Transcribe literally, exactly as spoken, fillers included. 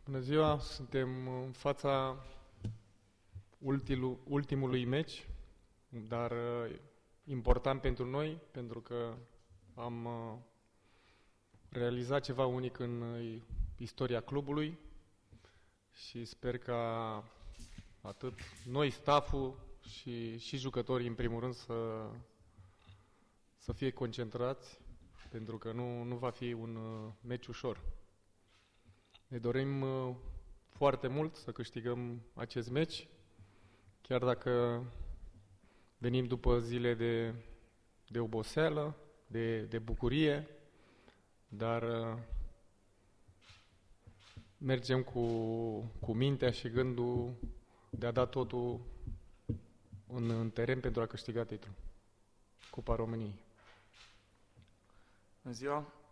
Bună ziua! Suntem în fața ultimul, ultimului meci, dar important pentru noi, pentru că am realizat ceva unic în istoria clubului și sper ca atât noi, stafful și, și jucătorii, în primul rând, să, să fie concentrați, pentru că nu, nu va fi un meci ușor. Ne dorim foarte mult să câștigăm acest meci, chiar dacă venim după zile de, de oboseală, de, de bucurie, dar mergem cu, cu mintea și gândul de a da totul în, în teren pentru a câștiga titlul. Cupa României. Bună ziua!